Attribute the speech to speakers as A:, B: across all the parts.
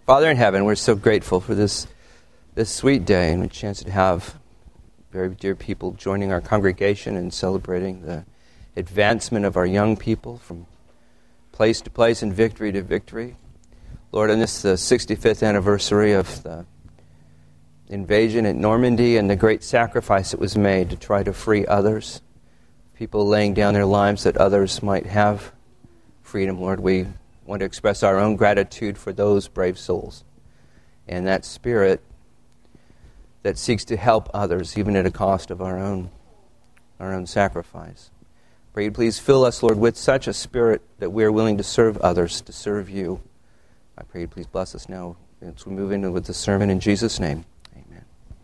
A: Father in heaven, we're so grateful for this sweet day and a chance to have very dear people joining our congregation and celebrating the advancement of our young people from place to place and victory to victory. Lord, on this the 65th anniversary of the invasion at Normandy and the great sacrifice that was made to try to free others, people laying down their lives that others might have freedom, Lord, we want to express our own gratitude for those brave souls and that spirit that seeks to help others, even at a cost of our own sacrifice. Pray you please fill us, Lord, with such a spirit that we are willing to serve others, to serve you. I pray you please bless us now as we move into with the sermon in Jesus' name. Amen.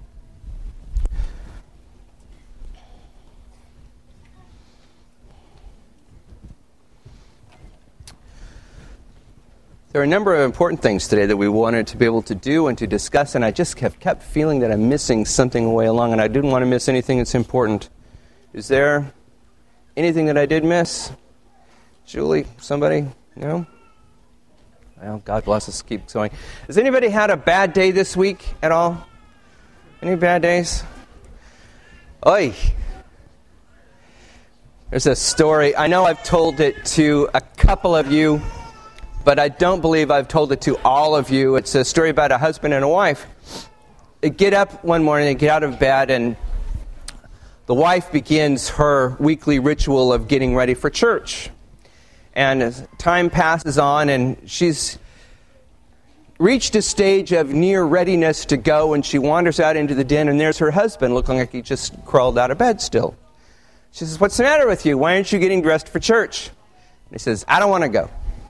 A: There are a number of important things today that we wanted to be able to do and to discuss, and I just have kept feeling that I'm missing something away along, and I didn't want to miss anything that's important. Is there anything that I did miss? Julie, somebody? No? Well, God bless us. Keep going. Has anybody had a bad day this week at all? Any bad days? Oy. There's a story. I know I've told it to a couple of you, but I don't believe I've told it to all of you. It's a story about a husband and a wife. They get up one morning, they get out of bed, and the wife begins her weekly ritual of getting ready for church. And as time passes on, and she's reached a stage of near readiness to go, and she wanders out into the den, and there's her husband, looking like he just crawled out of bed still. She says, "What's the matter with you? Why aren't you getting dressed for church?" And he says, "I don't want to go."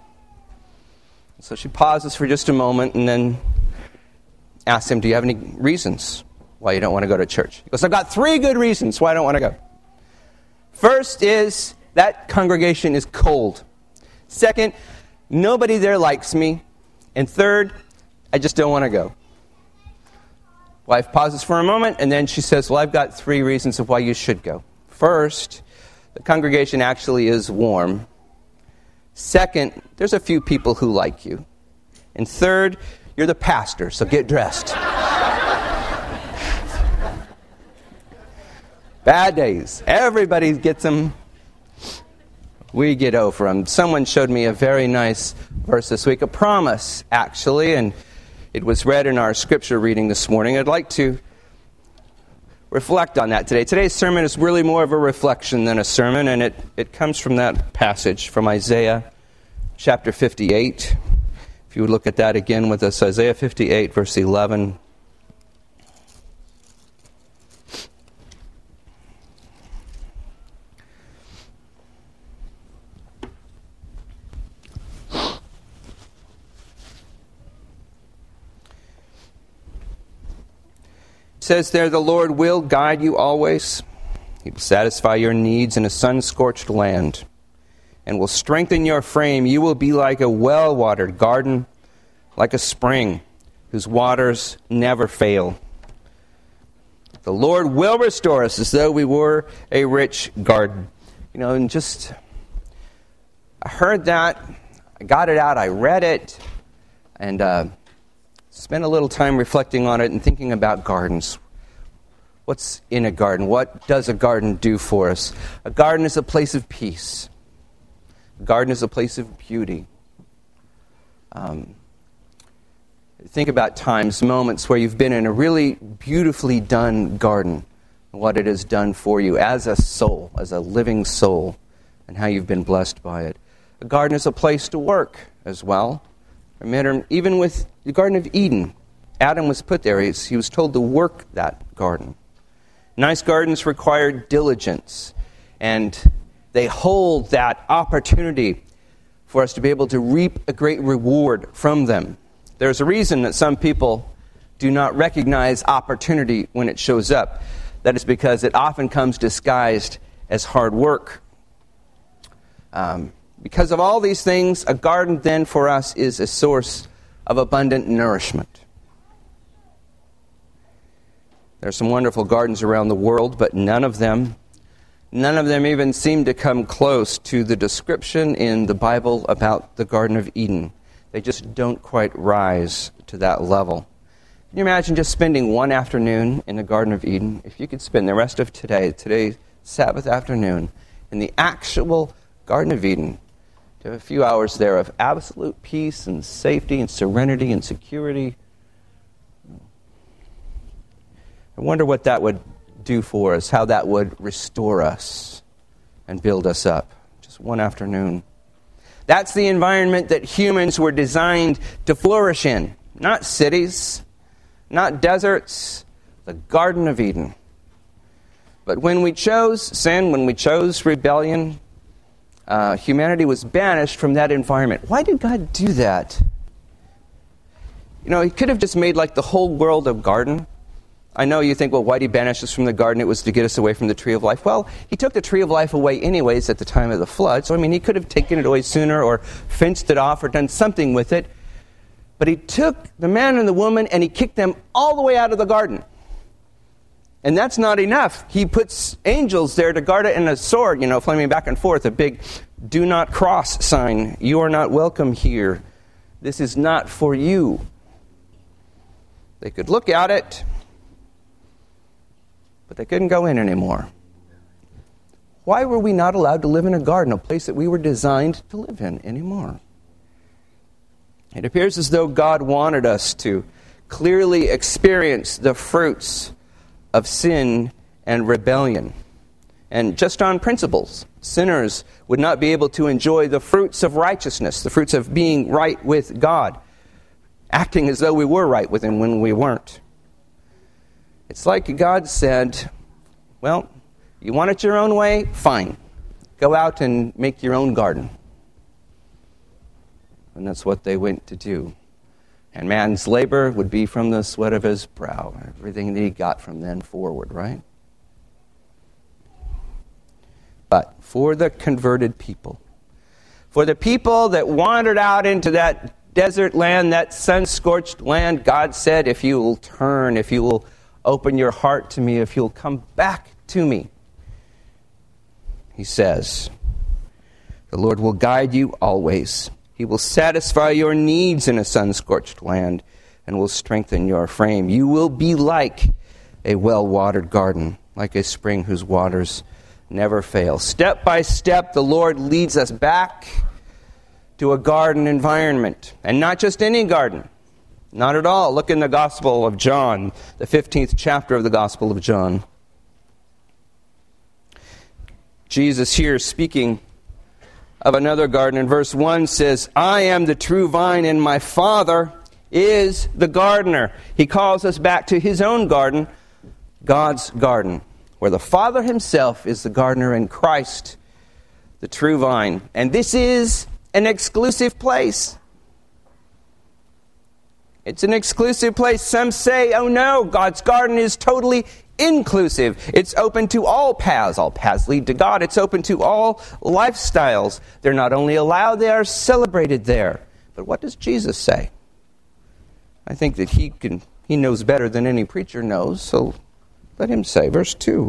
A: So she pauses for just a moment and then asks him, "Do you have any reasons why you don't want to go to church?" He goes, "I've got 3 good reasons why I don't want to go. First is that congregation is cold. Second, nobody there likes me. And third, I just don't want to go." Wife pauses for a moment and then she says, "Well, I've got 3 reasons of why you should go. First, the congregation actually is warm. Second, there's a few people who like you. And third, you're the pastor, so get dressed." Bad days. Everybody gets them. We get over them. Someone showed me a very nice verse this week, a promise, actually, and it was read in our scripture reading this morning. I'd like to reflect on that today. Today's sermon is really more of a reflection than a sermon, and it comes from that passage from Isaiah chapter 58. If you would look at that again with us, Isaiah 58, verse 11. It says there, "The Lord will guide you always. He will satisfy your needs in a sun-scorched land and will strengthen your frame. You will be like a well-watered garden, like a spring whose waters never fail. The Lord will restore us as though we were a rich garden." You know, and I heard that, I got it out, I read it, and spent a little time reflecting on it and thinking about gardens. What's in a garden? What does a garden do for us? A garden is a place of peace. A garden is a place of beauty. Think about times, moments where you've been in a really beautifully done garden, and what it has done for you as a soul, as a living soul, and how you've been blessed by it. A garden is a place to work as well. Remember, even with the Garden of Eden, Adam was put there. He was told to work that garden. Nice gardens require diligence, and they hold that opportunity for us to be able to reap a great reward from them. There's a reason that some people do not recognize opportunity when it shows up. That is because it often comes disguised as hard work. Because of all these things, a garden then for us is a source of abundant nourishment. There are some wonderful gardens around the world, but none of them even seem to come close to the description in the Bible about the Garden of Eden. They just don't quite rise to to that level. Can you imagine just spending one afternoon in the Garden of Eden? If you could spend the rest of today's Sabbath afternoon, in the actual Garden of Eden, to have a few hours there of absolute peace and safety and serenity and security. I wonder what that would do for us, how that would restore us and build us up. Just one afternoon. That's the environment that humans were designed to flourish in. Not cities, not deserts, the Garden of Eden. But when we chose sin, when we chose rebellion, humanity was banished from that environment. Why did God do that? You know, he could have just made like the whole world a garden. I know you think, well, why did he banish us from the garden? It was to get us away from the tree of life. Well, he took the tree of life away anyways at the time of the flood. So, I mean, he could have taken it away sooner or fenced it off or done something with it. But he took the man and the woman and he kicked them all the way out of the garden. And that's not enough. He puts angels there to guard it and a sword, flaming back and forth, a big do not cross sign. You are not welcome here. This is not for you. They could look at it, but they couldn't go in anymore. Why were we not allowed to live in a garden, a place that we were designed to live in anymore? It appears as though God wanted us to clearly experience the fruits of sin and rebellion. And just on principles, sinners would not be able to enjoy the fruits of righteousness, the fruits of being right with God, acting as though we were right with Him when we weren't. It's like God said, well, you want it your own way? Fine. Go out and make your own garden. And that's what they went to do. And man's labor would be from the sweat of his brow. Everything that he got from then forward, right? But for the converted people, for the people that wandered out into that desert land, that sun-scorched land, God said, if you will turn, if you will open your heart to me, if you'll come back to me, He says, the Lord will guide you always. He will satisfy your needs in a sun-scorched land and will strengthen your frame. You will be like a well-watered garden, like a spring whose waters never fail. Step by step, the Lord leads us back to a garden environment. And not just any garden. Not at all. Look in the Gospel of John, the 15th chapter of the Gospel of John. Jesus here speaking of another garden in verse 1 says, I am the true vine and my Father is the gardener. He calls us back to His own garden, God's garden, where the Father Himself is the gardener and Christ, the true vine. And this is an exclusive place. It's an exclusive place. Some say, oh no, God's garden is totally inclusive. It's open to all paths. All paths lead to God. It's open to all lifestyles. They're not only allowed, they are celebrated there. But what does Jesus say? I think that He knows better than any preacher knows, so let Him say. Verse 2.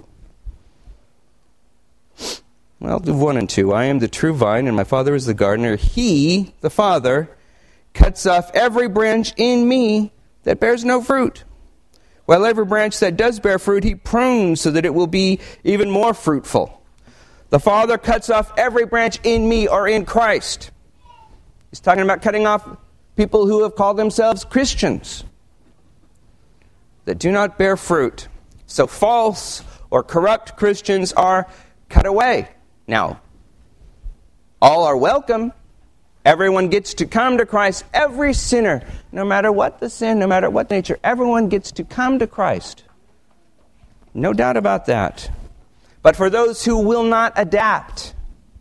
A: Well, 1 and 2. I am the true vine, and my Father is the gardener. He, the Father, cuts off every branch in me that bears no fruit, while every branch that does bear fruit, He prunes so that it will be even more fruitful. The Father cuts off every branch in me or in Christ. He's talking about cutting off people who have called themselves Christians that do not bear fruit. So false or corrupt Christians are cut away. Now, all are welcome. Everyone gets to come to Christ. Every sinner, no matter what the sin, no matter what nature, everyone gets to come to Christ. No doubt about that. But for those who will not adapt,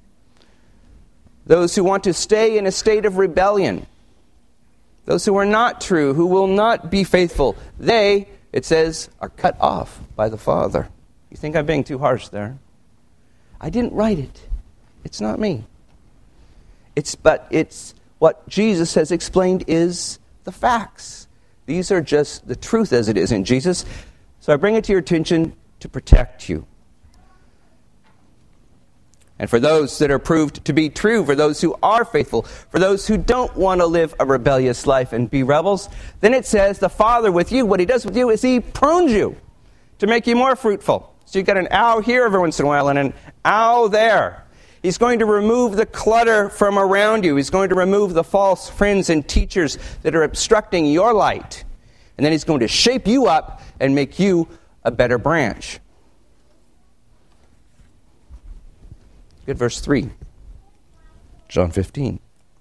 A: those who want to stay in a state of rebellion, those who are not true, who will not be faithful, they, it says, are cut off by the Father. You think I'm being too harsh there? I didn't write it. It's not me. It's what Jesus has explained is the facts. These are just the truth as it is in Jesus. So I bring it to your attention to protect you. And for those that are proved to be true, for those who are faithful, for those who don't want to live a rebellious life and be rebels, then it says the Father with you, what he does with you is he prunes you to make you more fruitful. So you got an ow here every once in a while and an ow there. He's going to remove the clutter from around you. He's going to remove the false friends and teachers that are obstructing your light. And then he's going to shape you up and make you a better branch. Good, verse 3. John 15.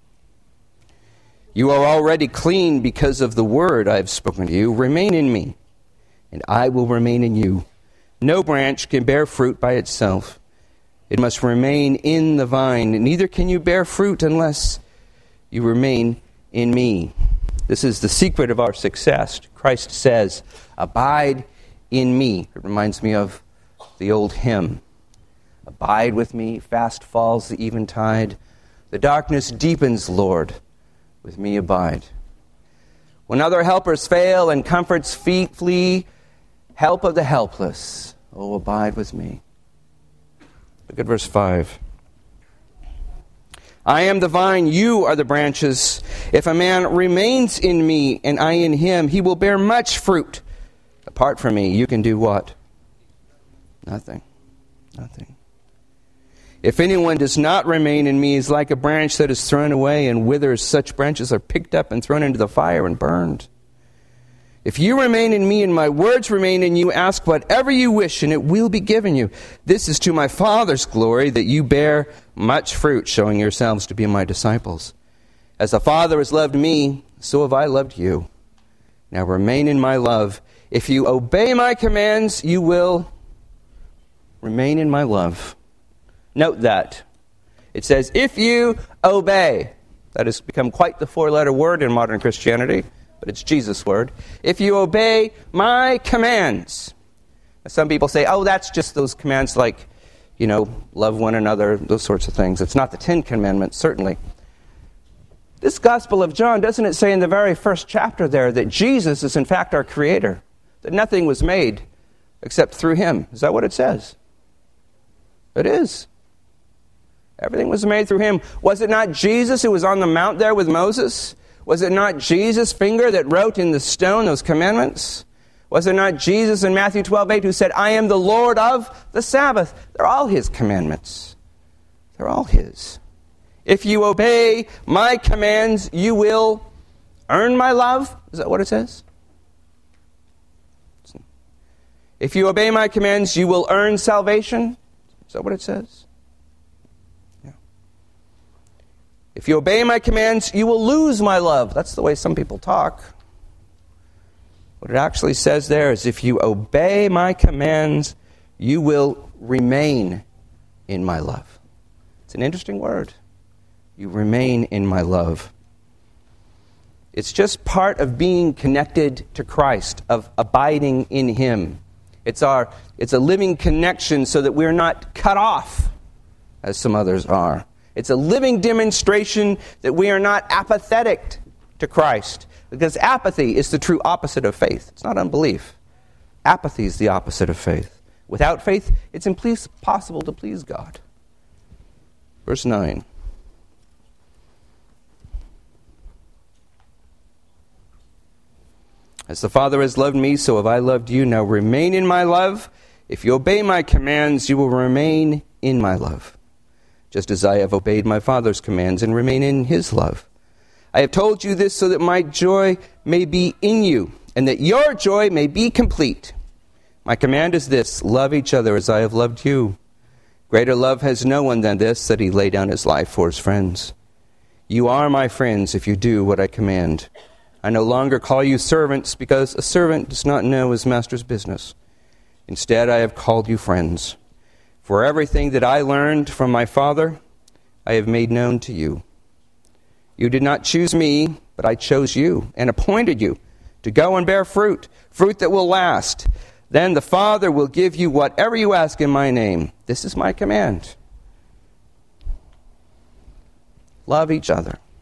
A: You are already clean because of the word I have spoken to you. Remain in me, and I will remain in you. No branch can bear fruit by itself. It must remain in the vine. Neither can you bear fruit unless you remain in me. This is the secret of our success. Christ says, abide in me. It reminds me of the old hymn. Abide with me, fast falls the eventide. The darkness deepens, Lord, with me abide. When other helpers fail and comforts flee, help of the helpless, oh, abide with me. Look at verse 5. I am the vine, you are the branches. If a man remains in me and I in him, he will bear much fruit. Apart from me, you can do what? Nothing. Nothing. If anyone does not remain in me, he is like a branch that is thrown away and withers. Such branches are picked up and thrown into the fire and burned. If you remain in me and my words remain in you, ask whatever you wish and it will be given you. This is to my Father's glory that you bear much fruit, showing yourselves to be my disciples. As the Father has loved me, so have I loved you. Now remain in my love. If you obey my commands, you will remain in my love. Note that. It says, if you obey. That has become quite the four-letter word in modern Christianity, but it's Jesus' word. If you obey my commands. Some people say, oh, that's just those commands like, love one another, those sorts of things. It's not the 10 Commandments, certainly. This Gospel of John, doesn't it say in the very first chapter there that Jesus is in fact our Creator? That nothing was made except through Him. Is that what it says? It is. Everything was made through Him. Was it not Jesus who was on the mount there with Moses? Was it not Jesus' finger that wrote in the stone those commandments? Was it not Jesus in Matthew 12:8 who said, I am the Lord of the Sabbath? They're all His commandments. They're all His. If you obey my commands, you will earn my love. Is that what it says? If you obey my commands, you will earn salvation. Is that what it says? Yeah. If you obey my commands, you will lose my love. That's the way some people talk. What it actually says there is, if you obey my commands, you will remain in my love. It's an interesting word. You remain in my love. It's just part of being connected to Christ, of abiding in Him. It's a living connection so that we're not cut off, as some others are. It's a living demonstration that we are not apathetic to Christ, because apathy is the true opposite of faith. It's not unbelief. Apathy is the opposite of faith. Without faith, it's impossible to please God. Verse 9. As the Father has loved me, so have I loved you. Now remain in my love. If you obey my commands, you will remain in my love, just as I have obeyed my Father's commands and remain in His love. I have told you this so that my joy may be in you, and that your joy may be complete. My command is this: love each other as I have loved you. Greater love has no one than this, that he lay down his life for his friends. You are my friends if you do what I command. I no longer call you servants, because a servant does not know his master's business. Instead, I have called you friends. For everything that I learned from my Father, I have made known to you. You did not choose me, but I chose you and appointed you to go and bear fruit, fruit that will last. Then the Father will give you whatever you ask in my name. This is my command. Love each other.